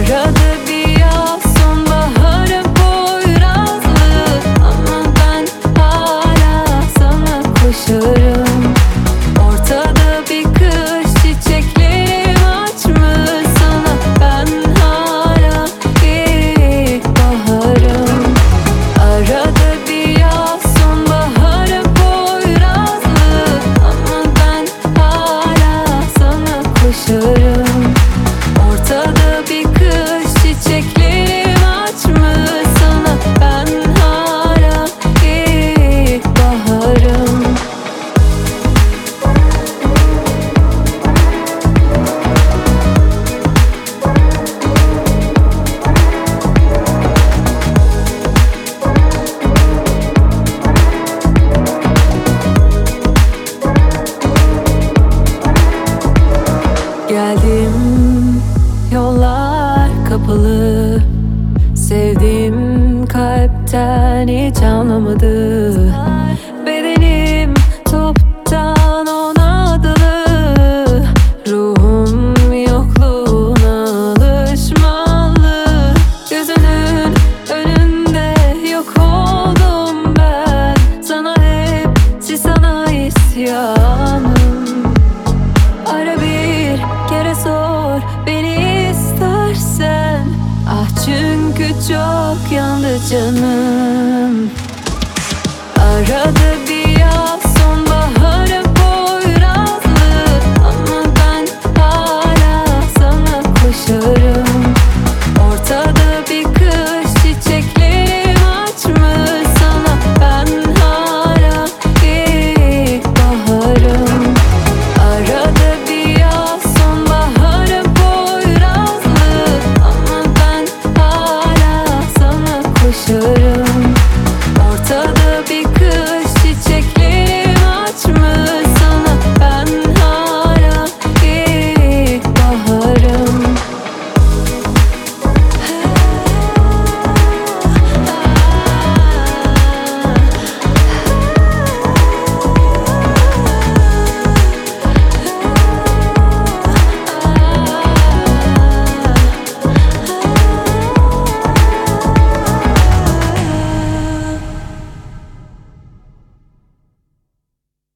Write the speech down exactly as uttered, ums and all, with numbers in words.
Arada bir yaz, sonbaharı poyrazlı, ama ben hala sana koşarım. Ortada bir kış, çiçeklerim açmış sana, ben hala ilkbaharım. Arada bir yaz, sonbaharı poyrazlı, ama ben hala sana koşarım. Ortada bir kış, çiçeklerim açmış sana, ben hala ilkbaharım. Geldim, yollar kapalı, sevdiğim kalpten hiç anlamadı. Bedenim toptan ona adalı, ruhum yokluğuna alışmalı. Gözünün önünde yok oldum ben, sana hepsi sana isyanım. Ara bir kere sor beni istersen, ah çünkü çok yandı canım. Arada bir yaz, sonbaharı poyrazlı, ama ben hala sana koşarım. Ortada bir kış,